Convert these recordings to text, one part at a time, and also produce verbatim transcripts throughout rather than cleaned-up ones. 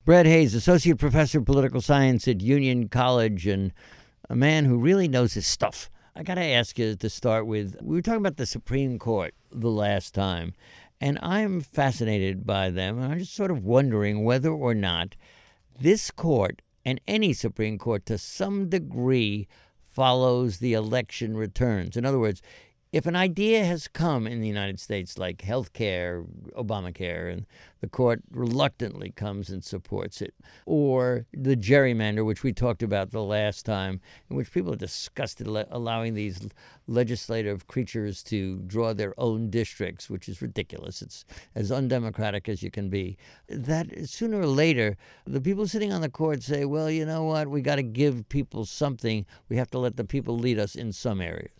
Brett Hayes, Associate Professor of Political Science at Union College and a man who really knows his stuff. I got to ask you to start with, we were talking about the Supreme Court the last time, and I'm fascinated by them. And I'm just sort of wondering whether or not this court and any Supreme Court to some degree follows the election returns. In other words, if an idea has come in the United States like health care, Obamacare, and the court reluctantly comes and supports it, or the gerrymander, which we talked about the last time, in which people are disgusted le- allowing these legislative creatures to draw their own districts, which is ridiculous. It's as undemocratic as you can be. That sooner or later, the people sitting on the court say, well, you know what, we got to give people something. We have to let the people lead us in some areas.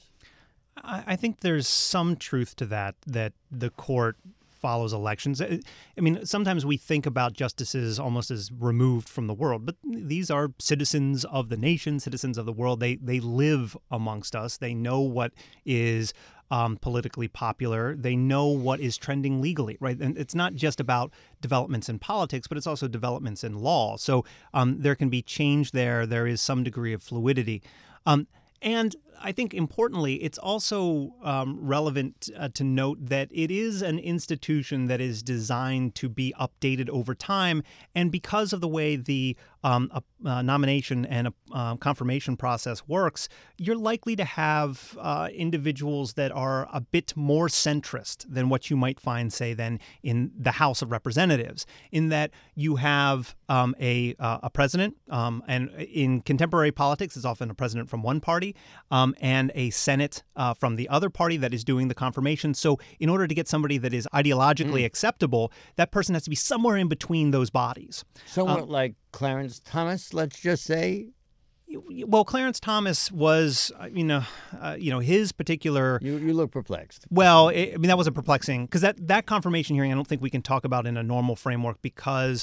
I think there's some truth to that, that the court follows elections. I mean, sometimes we think about justices almost as removed from the world, but these are citizens of the nation, citizens of the world. They they live amongst us. They know what is um, politically popular. They know what is trending legally, right? And it's not just about developments in politics, but it's also developments in law. So um, there can be change there. There is some degree of fluidity. Um, And I think importantly, it's also um, relevant uh, to note that it is an institution that is designed to be updated over time. And because of the way the um, uh, nomination and a, uh, confirmation process works, you're likely to have uh, individuals that are a bit more centrist than what you might find, say, then in the House of Representatives, in that you have um, a, uh, a president, um, and in contemporary politics, it's often a president from one party, Um, and a Senate uh, from the other party that is doing the confirmation. So in order to get somebody that is ideologically mm. acceptable, that person has to be somewhere in between those bodies. Somewhat um, like Clarence Thomas, let's just say. Well, Clarence Thomas was, you know, uh, you know, his particular. You you look perplexed. Well, it, I mean, that wasn't perplexing because that that confirmation hearing, I don't think we can talk about in a normal framework because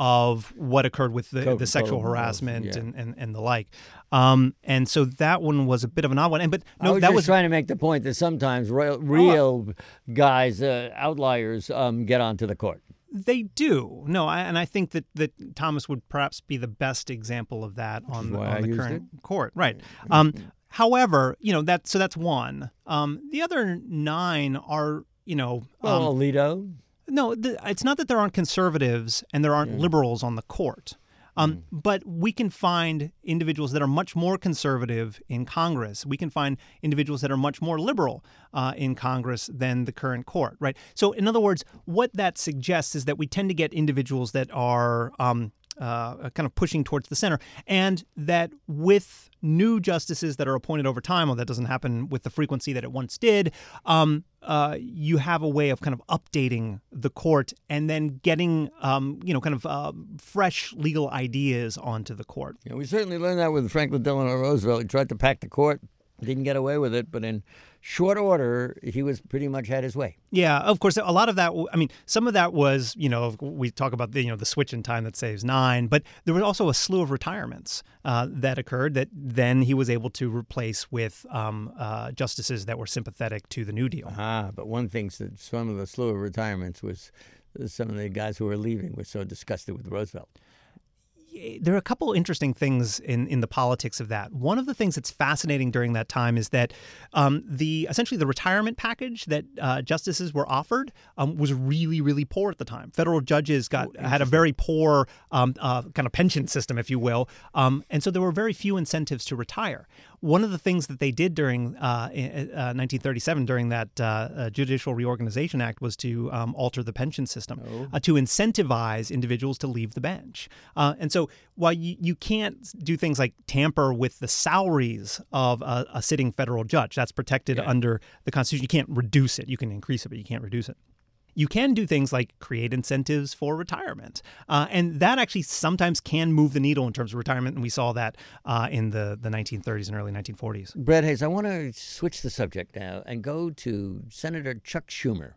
of what occurred with the, the sexual harassment yeah. and, and, and the like. Um, and so that one was a bit of an odd one. And but no, I was that just was trying to make the point that sometimes real, real oh, guys, uh, outliers, um, get onto the court. They do. No, I, and I think that, that Thomas would perhaps be the best example of that on the, on the current it. court. Right. Um, however, you know, that so that's one. Um, the other nine are, you know. Well, um, Alito. No, the, it's not that there aren't conservatives and there aren't yeah. liberals on the court. Um, mm. But we can find individuals that are much more conservative in Congress. We can find individuals that are much more liberal uh, in Congress than the current court, right? So in other words, what that suggests is that we tend to get individuals that are um, uh, kind of pushing towards the center, and that with new justices that are appointed over time, well, that doesn't happen with the frequency that it once did, um, uh, you have a way of kind of updating the court and then getting, um, you know, kind of uh, fresh legal ideas onto the court. Yeah, we certainly learned that with Franklin Delano Roosevelt. He tried to pack the court, didn't get away with it, but in short order, he was pretty much had his way. Yeah, of course, a lot of that, I mean, some of that was, you know, we talk about the, you know, the switch in time that saves nine, but there was also a slew of retirements uh, that occurred that then he was able to replace with um, uh, justices that were sympathetic to the New Deal. Ah, but one thing that some of the slew of retirements was some of the guys who were leaving were so disgusted with Roosevelt. There are a couple interesting things in, in the politics of that. One of the things that's fascinating during that time is that um, the essentially the retirement package that uh, justices were offered um, was really, really poor at the time. Federal judges got oh, had a very poor um, uh, kind of pension system, if you will, um, and so there were very few incentives to retire. One of the things that they did during uh, uh, nineteen thirty-seven, during that uh, uh, Judicial Reorganization Act, was to um, alter the pension system oh. uh, to incentivize individuals to leave the bench. Uh, and so while you, you can't do things like tamper with the salaries of a, a sitting federal judge, that's protected yeah. under the Constitution. You can't reduce it. You can increase it, but you can't reduce it. You can do things like create incentives for retirement. Uh, and that actually sometimes can move the needle in terms of retirement. And we saw that uh, in the, the nineteen thirties and early nineteen forties. Brett Hayes, I want to switch the subject now and go to Senator Chuck Schumer.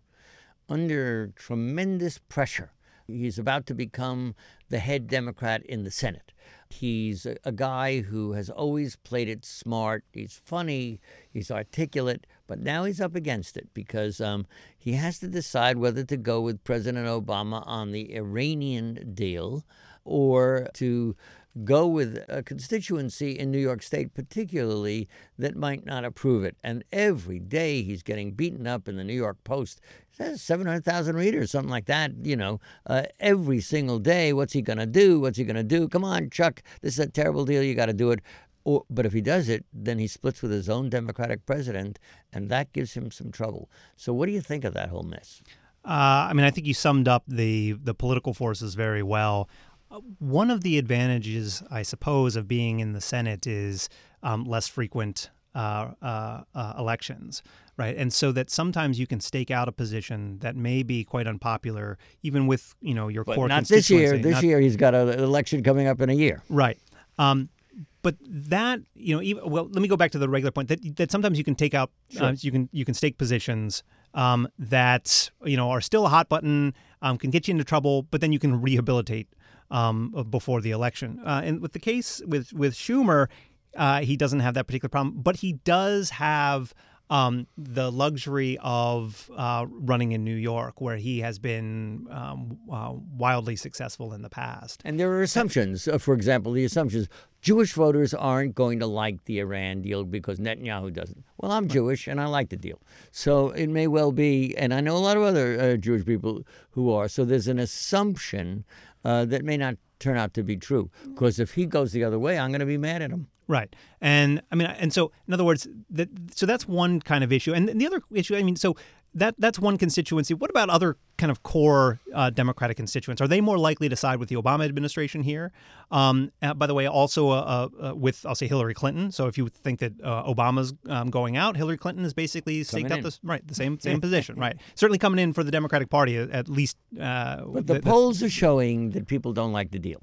Under tremendous pressure, he's about to become the head Democrat in the Senate. He's a, a guy who has always played it smart. He's funny. He's articulate. But now he's up against it because um, he has to decide whether to go with President Obama on the Iranian deal or to go with a constituency in New York State particularly that might not approve it. And every day he's getting beaten up in the New York Post. It says seven hundred thousand readers, something like that, you know, uh, every single day. What's he going to do? What's he going to do? Come on, Chuck, this is a terrible deal. You got to do it. Or, but if he does it, then he splits with his own Democratic president, and that gives him some trouble. So what do you think of that whole mess? Uh, I mean, I think you summed up the the political forces very well. One of the advantages, I suppose, of being in the Senate is um, less frequent uh, uh, uh, elections, right? And so that sometimes you can stake out a position that may be quite unpopular, even with, you know, your but core not this year. constituency. This Not, year he's got an election coming up in a year. Right. Um, but that, you know, even, well, let me go back to the regular point that that sometimes you can take out, Sure. uh, you can you can stake positions um, that, you know, are still a hot button, um, can get you into trouble, but then you can rehabilitate um, before the election. Uh, and with the case with with Schumer, uh, he doesn't have that particular problem, but he does have um, the luxury of uh, running in New York, where he has been um, uh, wildly successful in the past. And there are assumptions. Uh, for example, the assumptions Jewish voters aren't going to like the Iran deal because Netanyahu doesn't. Well, I'm Jewish and I like the deal. So it may well be, and I know a lot of other uh, Jewish people who are. So there's an assumption uh, that may not turn out to be true. Because if he goes the other way, I'm going to be mad at him. Right. And I mean, and so in other words, that so that's one kind of issue. And the other issue, I mean, so that that's one constituency. What about other kind of core uh, Democratic constituents? Are they more likely to side with the Obama administration here? Um, uh, by the way, also uh, uh, with, I'll say, Hillary Clinton. So if you think that uh, Obama's um, going out, Hillary Clinton is basically staked out this, right, the same same position, right? Certainly coming in for the Democratic Party, at least. Uh, but the, the polls are showing that people don't like the deal.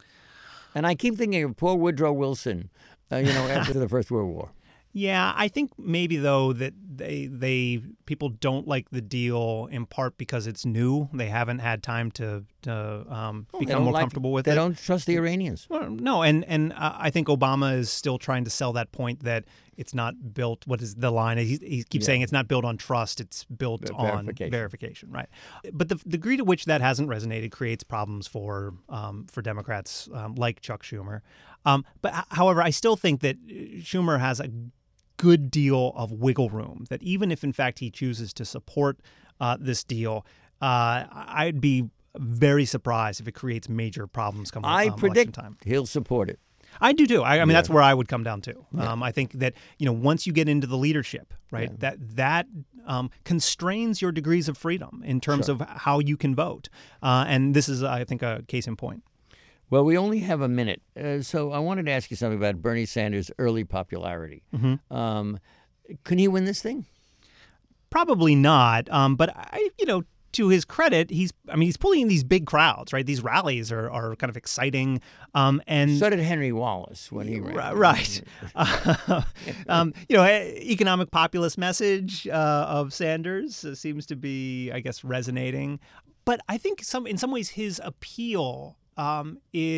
And I keep thinking of poor Woodrow Wilson, uh, you know, after the First World War. Yeah, I think maybe though that they they people don't like the deal in part because it's new. They haven't had time to to um, Well, become more like, comfortable with they it. They don't trust the Iranians. Well, no, and and uh, I think Obama is still trying to sell that point that it's not built. What is the line? He, he keeps yeah. saying it's not built on trust. It's built Ver- on verification. verification, right? But the degree to which that hasn't resonated creates problems for um, for Democrats um, like Chuck Schumer. Um, but however, I still think that Schumer has a good deal of wiggle room, that even if in fact he chooses to support uh, this deal, uh, I'd be very surprised if it creates major problems come I um, predict election time. He'll support it. I do too. I, I mean, yeah. that's where I would come down to. Yeah. Um, I think that, you know, once you get into the leadership, right, yeah. that that um, constrains your degrees of freedom in terms sure. of how you can vote. Uh, and this is, I think, a case in point. Well, we only have a minute, uh, so I wanted to ask you something about Bernie Sanders' early popularity. Mm-hmm. Um, can he win this thing? Probably not. Um, but I, you know, to his credit, he's, I mean, he's pulling in these big crowds, right? These rallies are, are kind of exciting. Um, and so did Henry Wallace when he ran. Right. uh, um, you know, economic populist message uh, of Sanders uh, seems to be, I guess, resonating. But I think some, in some ways, his appeal Um,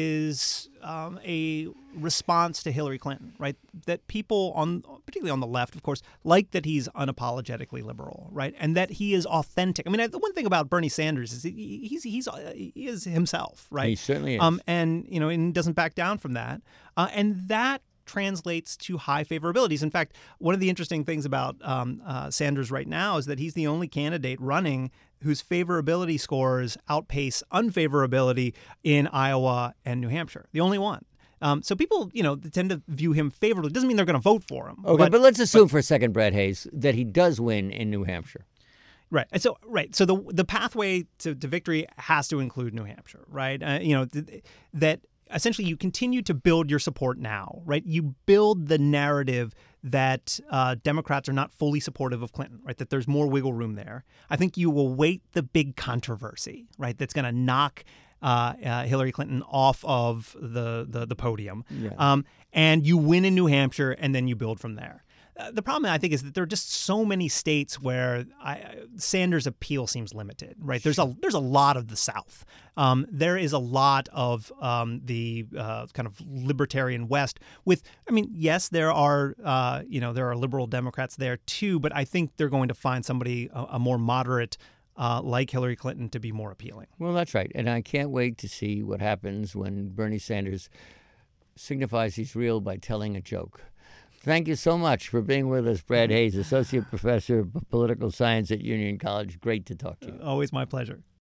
is um, a response to Hillary Clinton, right? That people on, particularly on the left, of course, like that he's unapologetically liberal, right? And that he is authentic. I mean, the one thing about Bernie Sanders is he, he's he's he is himself, right? He certainly is. Um, and you know, and he doesn't back down from that. Uh, and that translates to high favorabilities. In fact, one of the interesting things about um, uh, Sanders right now is that he's the only candidate running whose favorability scores outpace unfavorability in Iowa and New Hampshire. The only one. Um, so people, you know, tend to view him favorably. It doesn't mean they're going to vote for him. Okay, but, but let's assume but, for a second, Brad Hayes, that he does win in New Hampshire. Right. And so, right. So the the pathway to, to victory has to include New Hampshire, right? Uh, you know, th- that essentially you continue to build your support now, right? You build the narrative that uh, Democrats are not fully supportive of Clinton, right? That there's more wiggle room there. I think you await the big controversy, right? That's going to knock uh, uh, Hillary Clinton off of the the, the podium. Yeah. Um, and you win in New Hampshire, and then you build from there. Uh, the problem, I think, is that there are just so many states where I, Sanders' appeal seems limited, right? There's a there's a lot of the South. Um, there is a lot of um, the uh, kind of libertarian West. With, I mean, yes, there are uh, you know there are liberal Democrats there too, but I think they're going to find somebody a, a more moderate uh, like Hillary Clinton to be more appealing. Well, that's right. And I can't wait to see what happens when Bernie Sanders signifies he's real by telling a joke. Thank you so much for being with us, Brad Hayes, Associate Professor of Political Science at Union College. Great to talk to you. Always my pleasure.